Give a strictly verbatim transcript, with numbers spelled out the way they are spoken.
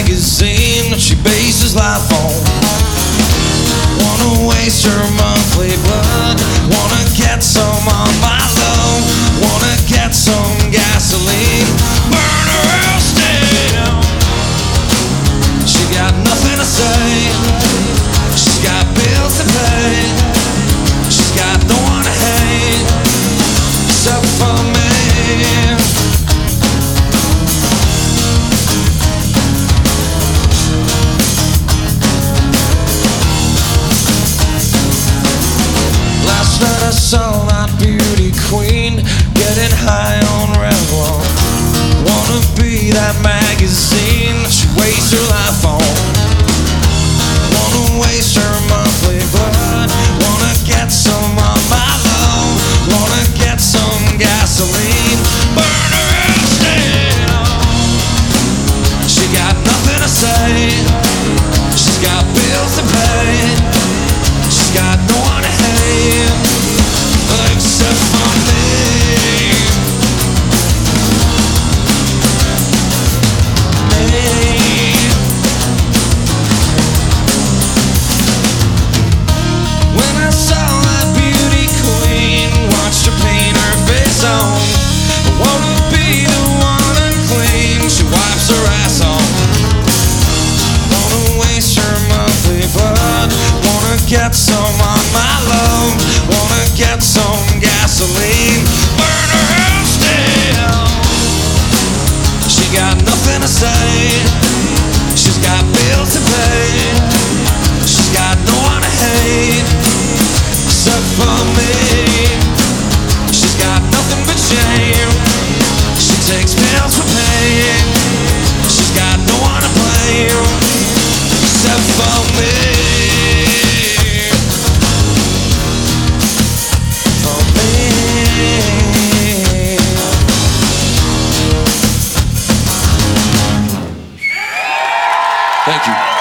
magazine that she bases life on. Wanna waste her monthly blood, wanna get some on my love, wanna get some gasoline, burn her still. She got nothing to say, she's got bills to pay, she's got no one to hate except for me. Last night I saw that beauty queen getting high on Revlon. Wanna be that magazine that she wastes her life on. Wanna waste her monthly blood, wanna get some on my love, wanna get some gasoline, burn her still. She got nothing to say, she's got bills to pay, she's got no one to hate except for me. When I saw that beauty queen, watched her paint her face on, I wanna be the one unclean she wipes her ass on. Wanna waste her monthly blood, wanna get some on my love, wanna get some gasoline, burn her still. She got nothing to say, she's got bills to pay, she's got no one to hate except for me. She's got nothing but shame, she takes pills for pain, she's got no one to blame except for me. For me. Thank you.